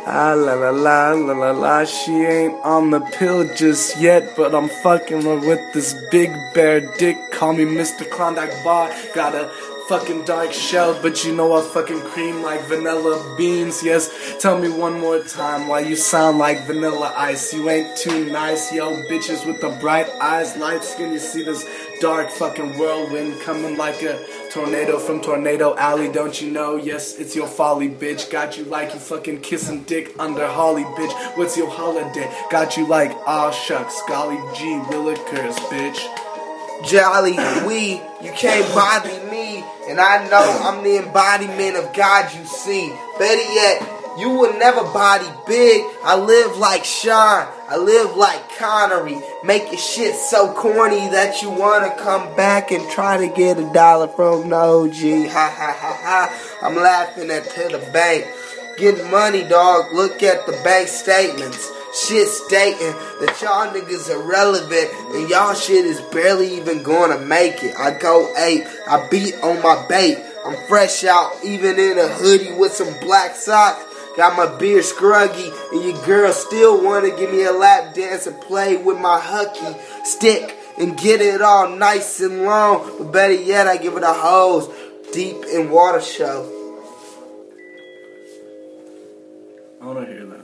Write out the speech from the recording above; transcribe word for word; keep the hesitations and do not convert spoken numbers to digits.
Ah la la la la la la, she ain't on the pill just yet, but I'm fucking her with this big bear dick. Call me Mister Klondike Bar. Got a fucking dark shell, but you know I fucking cream like vanilla beans. Yes, tell me one more time why you sound like vanilla ice. You ain't too nice, yo. Bitches with the bright eyes, light skin. You see this dark fucking whirlwind coming like a tornado from Tornado Alley, don't you know? Yes, it's your folly, bitch. Got you like you fucking kissing dick under Holly, bitch. What's your holiday? Got you like, aw shucks, golly gee, willikers, bitch. Jolly we, you can't bother me, and I know I'm the embodiment of God you see. Better yet, you will never body big. I live like Sean, I live like Connery. Make your shit so corny that you wanna come back and try to get a dollar from the O G. Ha ha ha ha. I'm laughing at to the bank. Getting money, dog. Look at the bank statements. Shit stating that y'all niggas are relevant and y'all shit is barely even gonna make it. I go ape, I beat on my bait. I'm fresh out even in a hoodie with some black socks. Got my beard scruggy and your girl still wanna give me a lap dance and play with my hooky stick and get it all nice and long. But better yet, I give it a hose deep in water show. I wanna hear that.